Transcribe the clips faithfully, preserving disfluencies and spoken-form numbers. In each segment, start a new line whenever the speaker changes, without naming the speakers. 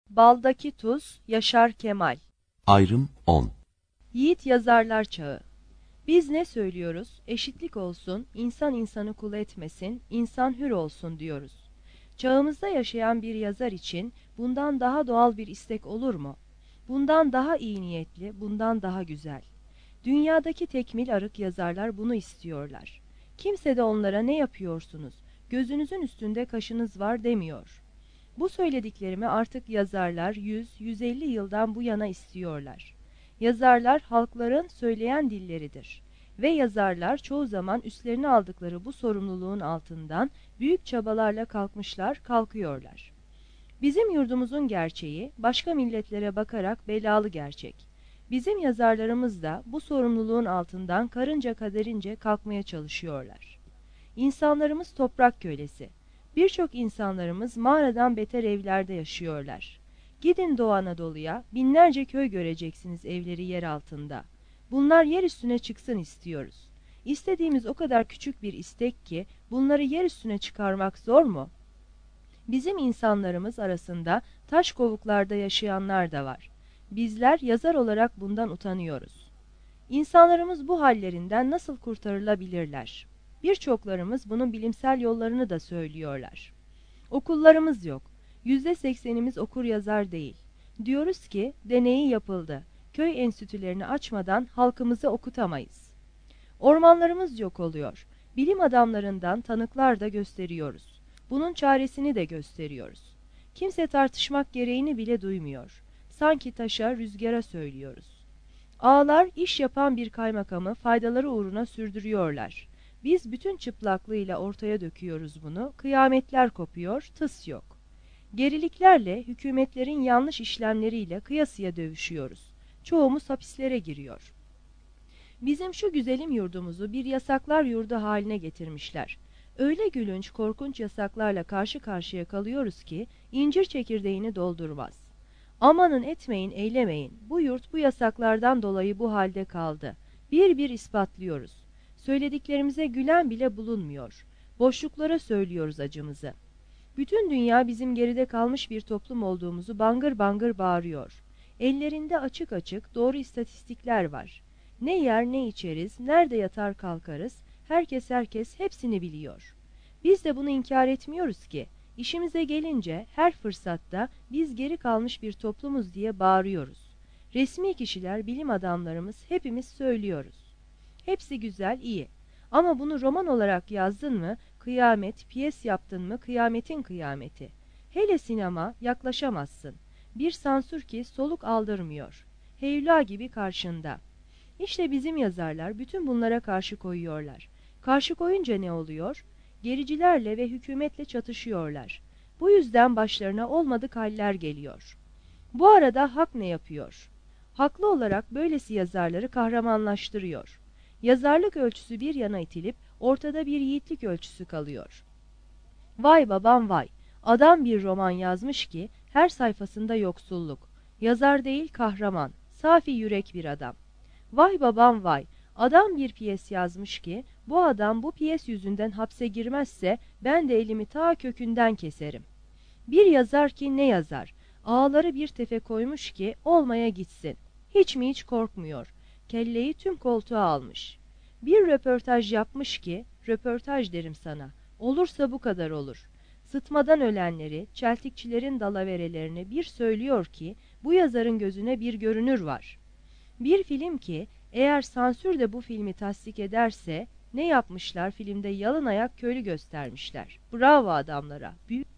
Baldaki tuz, Yaşar Kemal.
Ayrım on.
Yiğit yazarlar çağı. Biz ne söylüyoruz? Eşitlik olsun, insan insanı kul etmesin, insan hür olsun diyoruz. Çağımızda yaşayan bir yazar için bundan daha doğal bir istek olur mu? Bundan daha iyi niyetli, bundan daha güzel. Dünyadaki tekmil arık yazarlar bunu istiyorlar. Kimse de onlara ne yapıyorsunuz, gözünüzün üstünde kaşınız var demiyor. Bu söylediklerimi artık yazarlar yüz yüz elli yıldan bu yana istiyorlar. Yazarlar halkların söyleyen dilleridir. Ve yazarlar çoğu zaman üstlerine aldıkları bu sorumluluğun altından büyük çabalarla kalkmışlar, kalkıyorlar. Bizim yurdumuzun gerçeği başka milletlere bakarak belalı gerçek. Bizim yazarlarımız da bu sorumluluğun altından karınca kaderince kalkmaya çalışıyorlar. İnsanlarımız toprak kölesi. Birçok insanlarımız mağaradan beter evlerde yaşıyorlar. Gidin Doğu Anadolu'ya, binlerce köy göreceksiniz evleri yer altında. Bunlar yer üstüne çıksın istiyoruz. İstediğimiz o kadar küçük bir istek ki bunları yer üstüne çıkarmak zor mu? Bizim insanlarımız arasında taş kovuklarda yaşayanlar da var. Bizler yazar olarak bundan utanıyoruz. İnsanlarımız bu hallerinden nasıl kurtarılabilirler? Birçoklarımız bunun bilimsel yollarını da söylüyorlar. Okullarımız yok. Yüzde seksenimiz okur yazar değil. Diyoruz ki deneyi yapıldı. Köy enstitülerini açmadan halkımızı okutamayız. Ormanlarımız yok oluyor. Bilim adamlarından tanıklar da gösteriyoruz. Bunun çaresini de gösteriyoruz. Kimse tartışmak gereğini bile duymuyor. Sanki taşa, rüzgara söylüyoruz. Ağalar iş yapan bir kaymakamı faydaları uğruna sürdürüyorlar. Biz bütün çıplaklığıyla ortaya döküyoruz bunu, kıyametler kopuyor, tıs yok. Geriliklerle, hükümetlerin yanlış işlemleriyle kıyasıya dövüşüyoruz. Çoğumuz hapislere giriyor. Bizim şu güzelim yurdumuzu bir yasaklar yurdu haline getirmişler. Öyle gülünç, korkunç yasaklarla karşı karşıya kalıyoruz ki incir çekirdeğini doldurmaz. Amanın etmeyin, eylemeyin. Bu yurt bu yasaklardan dolayı bu halde kaldı. Bir bir ispatlıyoruz. Söylediklerimize gülen bile bulunmuyor. Boşluklara söylüyoruz acımızı. Bütün dünya bizim geride kalmış bir toplum olduğumuzu bangır bangır bağırıyor. Ellerinde açık açık doğru istatistikler var. Ne yer ne içeriz, nerede yatar kalkarız, herkes herkes hepsini biliyor. Biz de bunu inkar etmiyoruz ki. İşimize gelince her fırsatta biz geri kalmış bir toplumuz diye bağırıyoruz. Resmi kişiler, bilim adamlarımız hepimiz söylüyoruz. Hepsi güzel, iyi. Ama bunu roman olarak yazdın mı, kıyamet, piyes yaptın mı, kıyametin kıyameti. Hele sinema, yaklaşamazsın. Bir sansür ki soluk aldırmıyor. Heyula gibi karşında. İşte bizim yazarlar bütün bunlara karşı koyuyorlar. Karşı koyunca ne oluyor? Gericilerle ve hükümetle çatışıyorlar. Bu yüzden başlarına olmadık haller geliyor. Bu arada hak ne yapıyor? Haklı olarak böylesi yazarları kahramanlaştırıyor. Yazarlık ölçüsü bir yana itilip ortada bir yiğitlik ölçüsü kalıyor. Vay babam vay! Adam bir roman yazmış ki her sayfasında yoksulluk. Yazar değil kahraman, safi yürek bir adam. Vay babam vay! Adam bir piyes yazmış ki bu adam bu piyes yüzünden hapse girmezse ben de elimi ta kökünden keserim. Bir yazar ki ne yazar? Ağları bir tefe koymuş ki olmaya gitsin. Hiç mi hiç korkmuyor. Kelleyi tüm koltuğa almış. Bir röportaj yapmış ki, röportaj derim sana, olursa bu kadar olur. Sıtmadan ölenleri, çeltikçilerin dalaverelerini bir söylüyor ki bu yazarın gözüne bir görünür var. Bir film ki eğer sansür de bu filmi tasdik ederse ne yapmışlar, filmde yalın ayak köylü göstermişler. Bravo adamlara. Büyük,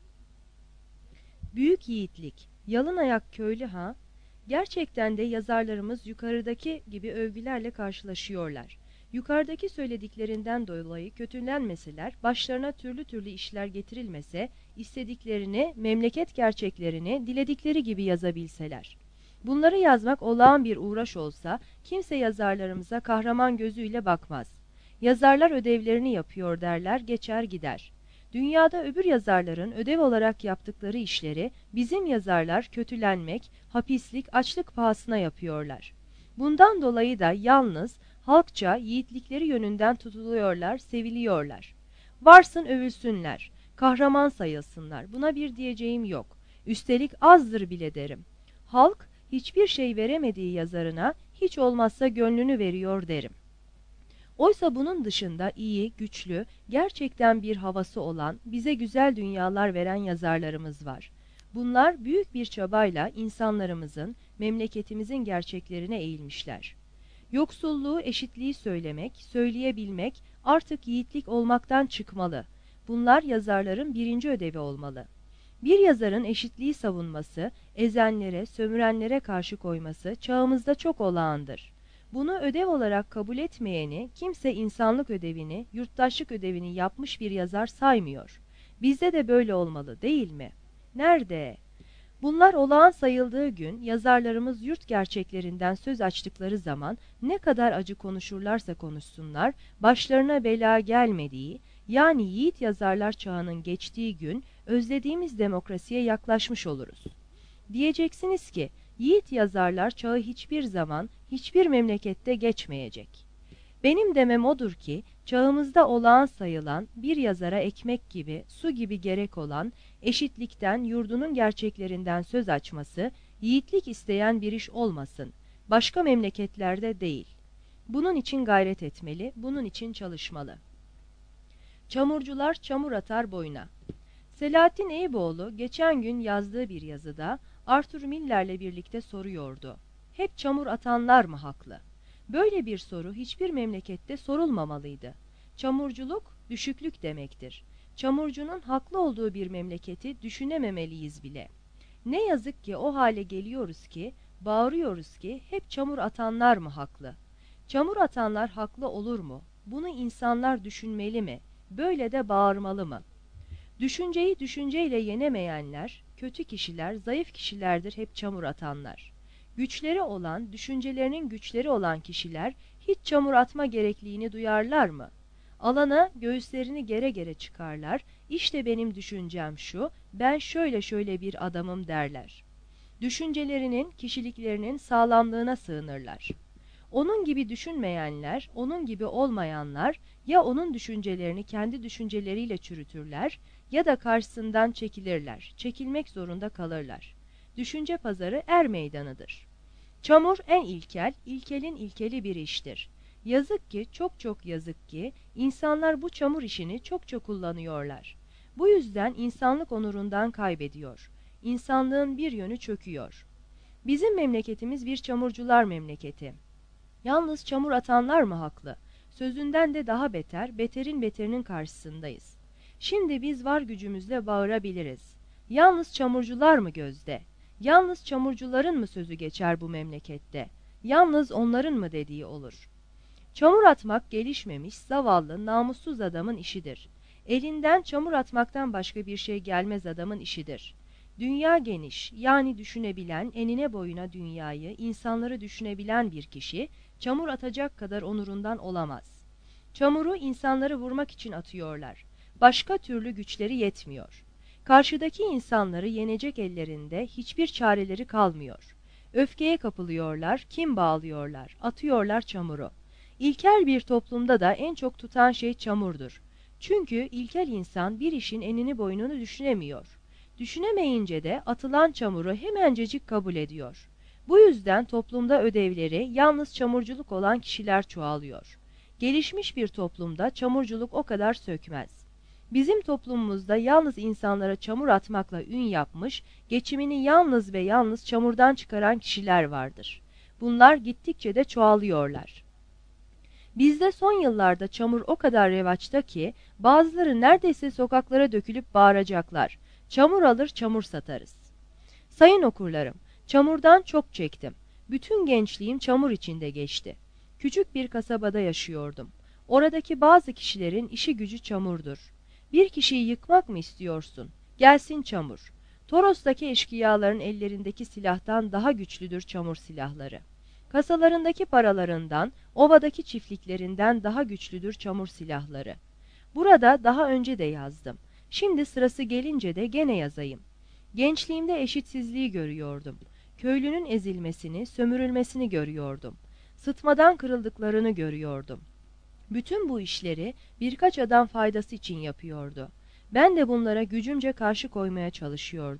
büyük yiğitlik. Yalın ayak köylü ha? Gerçekten de yazarlarımız yukarıdaki gibi övgülerle karşılaşıyorlar. Yukarıdaki söylediklerinden dolayı kötülenmeseler, başlarına türlü türlü işler getirilmese, istediklerini, memleket gerçeklerini diledikleri gibi yazabilseler. Bunları yazmak olağan bir uğraş olsa, kimse yazarlarımıza kahraman gözüyle bakmaz. Yazarlar ödevlerini yapıyor derler, geçer gider. Dünyada öbür yazarların ödev olarak yaptıkları işleri bizim yazarlar kötülenmek, hapislik, açlık pahasına yapıyorlar. Bundan dolayı da yalnız halkça yiğitlikleri yönünden tutuluyorlar, seviliyorlar. Varsın övülsünler, kahraman sayılsınlar. Buna bir diyeceğim yok. Üstelik azdır bile derim. Halk hiçbir şey veremediği yazarına hiç olmazsa gönlünü veriyor derim. Oysa bunun dışında iyi, güçlü, gerçekten bir havası olan, bize güzel dünyalar veren yazarlarımız var. Bunlar büyük bir çabayla insanlarımızın, memleketimizin gerçeklerine eğilmişler. Yoksulluğu, eşitliği söylemek, söyleyebilmek artık yiğitlik olmaktan çıkmalı. Bunlar yazarların birinci ödevi olmalı. Bir yazarın eşitliği savunması, ezenlere, sömürenlere karşı koyması çağımızda çok olağandır. Bunu ödev olarak kabul etmeyeni kimse insanlık ödevini, yurttaşlık ödevini yapmış bir yazar saymıyor. Bizde de böyle olmalı, değil mi? Nerede? Bunlar olağan sayıldığı gün yazarlarımız yurt gerçeklerinden söz açtıkları zaman ne kadar acı konuşurlarsa konuşsunlar, başlarına bela gelmediği, yani yiğit yazarlar çağının geçtiği gün özlediğimiz demokrasiye yaklaşmış oluruz. Diyeceksiniz ki, yiğit yazarlar çağı hiçbir zaman, hiçbir memlekette geçmeyecek. Benim demem odur ki, çağımızda olağan sayılan, bir yazara ekmek gibi, su gibi gerek olan, eşitlikten, yurdunun gerçeklerinden söz açması, yiğitlik isteyen bir iş olmasın, başka memleketlerde değil. Bunun için gayret etmeli, bunun için çalışmalı. Çamurcular çamur atar boyuna. Selahattin Eyüboğlu geçen gün yazdığı bir yazıda Arthur Miller'le birlikte soruyordu. Hep çamur atanlar mı haklı? Böyle bir soru hiçbir memlekette sorulmamalıydı. Çamurculuk düşüklük demektir. Çamurcunun haklı olduğu bir memleketi düşünememeliyiz bile. Ne yazık ki o hale geliyoruz ki, bağırıyoruz ki hep çamur atanlar mı haklı? Çamur atanlar haklı olur mu? Bunu insanlar düşünmeli mi? Böyle de bağırmalı mı? Düşünceyi düşünceyle yenemeyenler, kötü kişiler, zayıf kişilerdir hep çamur atanlar. Güçleri olan, düşüncelerinin güçleri olan kişiler hiç çamur atma gerekliliğini duyarlar mı? Alana göğüslerini gere gere çıkarlar, işte benim düşüncem şu, ben şöyle şöyle bir adamım derler. Düşüncelerinin, kişiliklerinin sağlamlığına sığınırlar. Onun gibi düşünmeyenler, onun gibi olmayanlar ya onun düşüncelerini kendi düşünceleriyle çürütürler ya da karşısından çekilirler, çekilmek zorunda kalırlar. Düşünce pazarı er meydanıdır. Çamur en ilkel, ilkelin ilkeli bir iştir. Yazık ki, çok çok yazık ki, insanlar bu çamur işini çok çok kullanıyorlar. Bu yüzden insanlık onurundan kaybediyor. İnsanlığın bir yönü çöküyor. Bizim memleketimiz bir çamurcular memleketi. Yalnız çamur atanlar mı haklı? Sözünden de daha beter, beterin beterinin karşısındayız. Şimdi biz var gücümüzle bağırabiliriz. Yalnız çamurcular mı gözde? Yalnız çamurcuların mı sözü geçer bu memlekette? Yalnız onların mı dediği olur? Çamur atmak gelişmemiş, zavallı, namussuz adamın işidir. Elinden çamur atmaktan başka bir şey gelmez adamın işidir. Dünya geniş, yani düşünebilen, enine boyuna dünyayı, insanları düşünebilen bir kişi, çamur atacak kadar onurundan olamaz. Çamuru insanları vurmak için atıyorlar. Başka türlü güçleri yetmiyor. Karşıdaki insanları yenecek ellerinde hiçbir çareleri kalmıyor. Öfkeye kapılıyorlar, kin bağlıyorlar, atıyorlar çamuru. İlkel bir toplumda da en çok tutan şey çamurdur. Çünkü ilkel insan bir işin enini boynunu düşünemiyor. Düşünemeyince de atılan çamuru hemencecik kabul ediyor. Bu yüzden toplumda ödevleri yalnız çamurculuk olan kişiler çoğalıyor. Gelişmiş bir toplumda çamurculuk o kadar sökmez. Bizim toplumumuzda yalnız insanlara çamur atmakla ün yapmış, geçimini yalnız ve yalnız çamurdan çıkaran kişiler vardır. Bunlar gittikçe de çoğalıyorlar. Bizde son yıllarda çamur o kadar revaçta ki bazıları neredeyse sokaklara dökülüp bağıracaklar. Çamur alır çamur satarız. Sayın okurlarım, çamurdan çok çektim. Bütün gençliğim çamur içinde geçti. Küçük bir kasabada yaşıyordum. Oradaki bazı kişilerin işi gücü çamurdur. Bir kişiyi yıkmak mı istiyorsun? Gelsin çamur. Toros'taki eşkıyaların ellerindeki silahtan daha güçlüdür çamur silahları. Kasalarındaki paralarından, ovadaki çiftliklerinden daha güçlüdür çamur silahları. Burada daha önce de yazdım. Şimdi sırası gelince de gene yazayım. Gençliğimde eşitsizliği görüyordum. Köylünün ezilmesini, sömürülmesini görüyordum. Sıtmadan kırıldıklarını görüyordum. Bütün bu işleri birkaç adam faydası için yapıyordu. Ben de bunlara gücümce karşı koymaya çalışıyordum.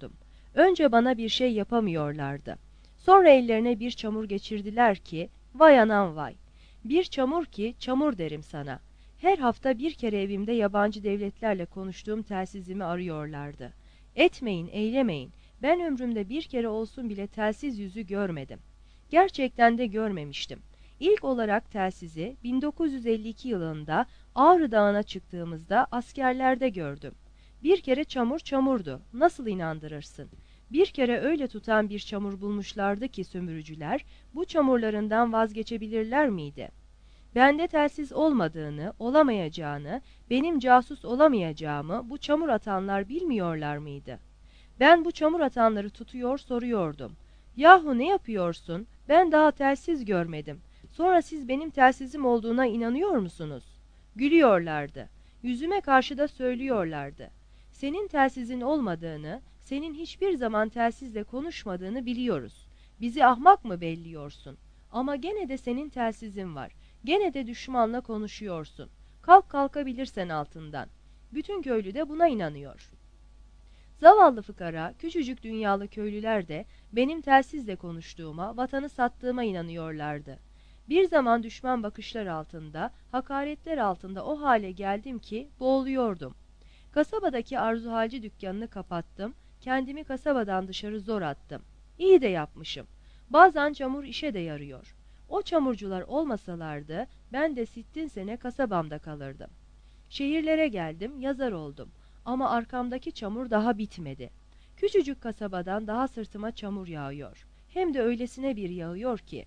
Önce bana bir şey yapamıyorlardı. Sonra ellerine bir çamur geçirdiler ki, vay anam vay. Bir çamur ki çamur derim sana. Her hafta bir kere evimde yabancı devletlerle konuştuğum telsizimi arıyorlardı. Etmeyin, eylemeyin. Ben ömrümde bir kere olsun bile telsiz yüzü görmedim. Gerçekten de görmemiştim. İlk olarak telsizi bin dokuz yüz elli iki yılında Ağrı Dağı'na çıktığımızda askerlerde gördüm. Bir kere çamur çamurdu. Nasıl inandırırsın? Bir kere öyle tutan bir çamur bulmuşlardı ki sömürücüler, bu çamurlarından vazgeçebilirler miydi? Bende telsiz olmadığını, olamayacağını, benim casus olamayacağımı bu çamur atanlar bilmiyorlar mıydı? Ben bu çamur atanları tutuyor soruyordum. Yahu ne yapıyorsun? Ben daha telsiz görmedim. Sonra siz benim telsizim olduğuna inanıyor musunuz? Gülüyorlardı. Yüzüme karşı da söylüyorlardı. Senin telsizin olmadığını, senin hiçbir zaman telsizle konuşmadığını biliyoruz. Bizi ahmak mı belliyorsun? Ama gene de senin telsizin var. Gene de düşmanla konuşuyorsun. Kalk kalkabilirsen altından. Bütün köylü de buna inanıyor. Zavallı fıkara, küçücük dünyalı köylüler de benim telsizle konuştuğuma, vatanı sattığıma inanıyorlardı. Bir zaman düşman bakışlar altında, hakaretler altında o hale geldim ki boğuluyordum. Kasabadaki arzuhalci dükkanını kapattım, kendimi kasabadan dışarı zor attım. İyi de yapmışım. Bazen çamur işe de yarıyor. O çamurcular olmasalardı ben de sittin sene kasabamda kalırdım. Şehirlere geldim, yazar oldum. Ama arkamdaki çamur daha bitmedi. Küçücük kasabadan daha sırtıma çamur yağıyor. Hem de öylesine bir yağıyor ki.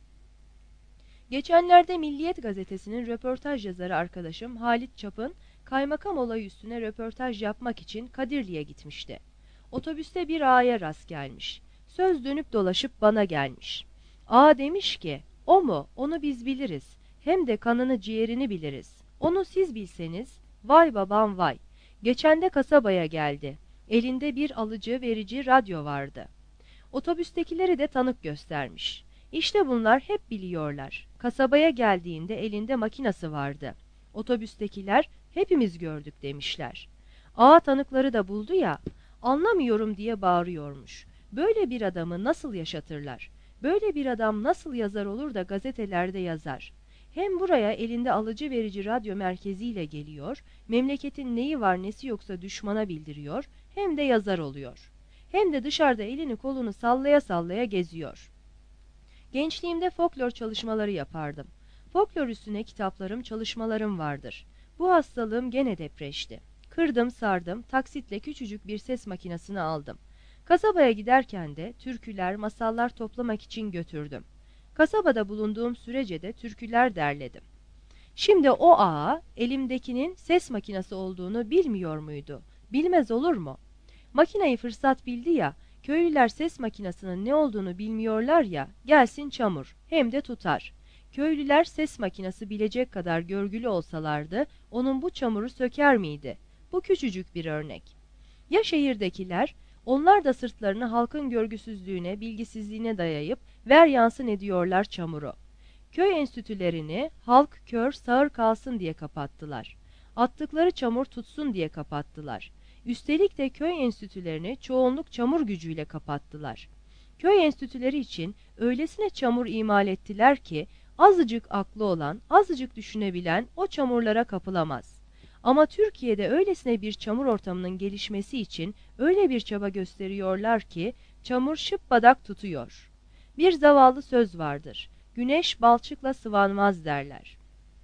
Geçenlerde Milliyet gazetesinin röportaj yazarı arkadaşım Halit Çapın, kaymakam olayı üstüne röportaj yapmak için Kadirli'ye gitmişti. Otobüste bir ağaya rast gelmiş. Söz dönüp dolaşıp bana gelmiş. Ağa demiş ki, o mu? Onu biz biliriz. Hem de kanını ciğerini biliriz. Onu siz bilseniz, vay babam vay. Geçen de kasabaya geldi. Elinde bir alıcı verici radyo vardı. Otobüstekileri de tanık göstermiş. İşte bunlar hep biliyorlar. Kasabaya geldiğinde elinde makinası vardı. Otobüstekiler hepimiz gördük demişler. Ağa tanıkları da buldu ya, anlamıyorum diye bağırıyormuş. Böyle bir adamı nasıl yaşatırlar? Böyle bir adam nasıl yazar olur da gazetelerde yazar? Hem buraya elinde alıcı verici radyo merkeziyle geliyor, memleketin neyi var nesi yoksa düşmana bildiriyor, hem de yazar oluyor. Hem de dışarıda elini kolunu sallaya sallaya geziyor. Gençliğimde folklor çalışmaları yapardım. Folklor üstüne kitaplarım, çalışmalarım vardır. Bu hastalığım gene depreşti. Kırdım sardım, taksitle küçücük bir ses makinesini aldım. Kasabaya giderken de türküler, masallar toplamak için götürdüm. Kasabada bulunduğum sürece de türküler derledim. Şimdi o ağa elimdekinin ses makinesi olduğunu bilmiyor muydu? Bilmez olur mu? Makinayı fırsat bildi ya, köylüler ses makinesinin ne olduğunu bilmiyorlar ya, gelsin çamur, hem de tutar. Köylüler ses makinesi bilecek kadar görgülü olsalardı, onun bu çamuru söker miydi? Bu küçücük bir örnek. Ya şehirdekiler, onlar da sırtlarını halkın görgüsüzlüğüne, bilgisizliğine dayayıp ver yansın ediyorlar çamuru. Köy enstitülerini halk kör sağır kalsın diye kapattılar. Attıkları çamur tutsun diye kapattılar. Üstelik de köy enstitülerini çoğunluk çamur gücüyle kapattılar. Köy enstitüleri için öylesine çamur imal ettiler ki azıcık aklı olan, azıcık düşünebilen o çamurlara kapılamaz. Ama Türkiye'de öylesine bir çamur ortamının gelişmesi için öyle bir çaba gösteriyorlar ki çamur şıpbadak tutuyor. Bir zavallı söz vardır. Güneş balçıkla sıvanmaz derler.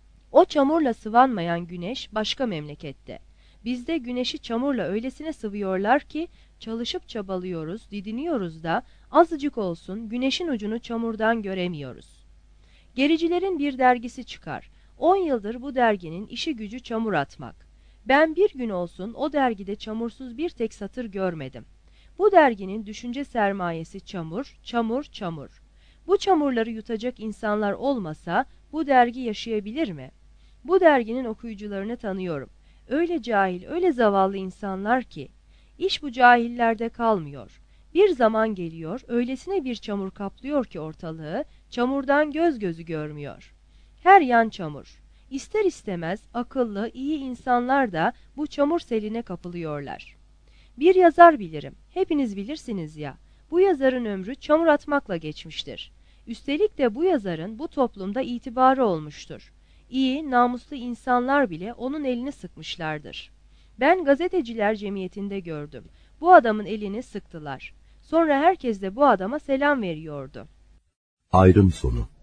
O çamurla sıvanmayan güneş başka memlekette. Bizde güneşi çamurla öylesine sıvıyorlar ki çalışıp çabalıyoruz, didiniyoruz da azıcık olsun güneşin ucunu çamurdan göremiyoruz. Gericilerin bir dergisi çıkar. On yıldır bu derginin işi gücü çamur atmak. Ben bir gün olsun o dergide çamursuz bir tek satır görmedim. Bu derginin düşünce sermayesi çamur, çamur, çamur. Bu çamurları yutacak insanlar olmasa bu dergi yaşayabilir mi? Bu derginin okuyucularını tanıyorum. Öyle cahil, öyle zavallı insanlar ki. İş bu cahillerde kalmıyor. Bir zaman geliyor, öylesine bir çamur kaplıyor ki ortalığı, çamurdan göz gözü görmüyor. Her yan çamur. İster istemez akıllı, iyi insanlar da bu çamur seline kapılıyorlar. Bir yazar bilirim, hepiniz bilirsiniz ya, bu yazarın ömrü çamur atmakla geçmiştir. Üstelik de bu yazarın bu toplumda itibarı olmuştur. İyi, namuslu insanlar bile onun elini sıkmışlardır. Ben gazeteciler cemiyetinde gördüm. Bu adamın elini sıktılar. Sonra herkes de bu adama selam veriyordu.
Ayrım sonu.